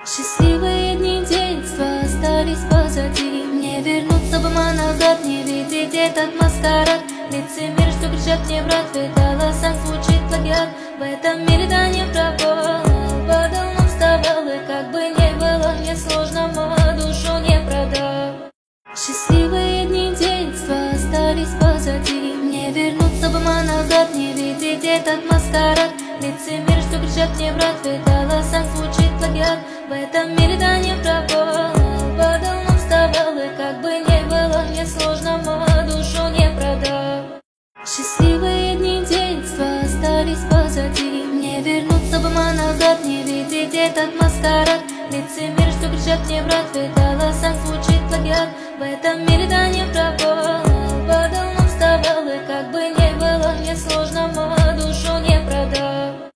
Счастливые дни детства остались позади. Мне вернуться бы назад, не видеть этот маскарад. Лицемер, что кричат мне, брат, ведь голосом звучит плагиат. В этом мире да не пропал, падал, но вставал. И как бы не было мне сложно, мою душу не продал. Счастливые дни детства остались позади. Мне вернуться бы назад, не видеть этот маскарад. Лицемер, что кричат мне, брат, ведь голосом звучит плагиат. В этом мире да не пропал, падал, но вставал. И как бы не было мне сложно, мою душу не продал. Счастливые дни детства остались позади. Мне вернуться бы назад, не видеть этот маскарад. Лицемер, что кричат мне, брат, ведь голосом звучит плагиат. В этом мире да не пропал, падал, но вставал. И как бы не было мне сложно, мою